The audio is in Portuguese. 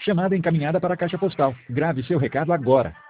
Chamada encaminhada para a caixa postal. Grave seu recado agora.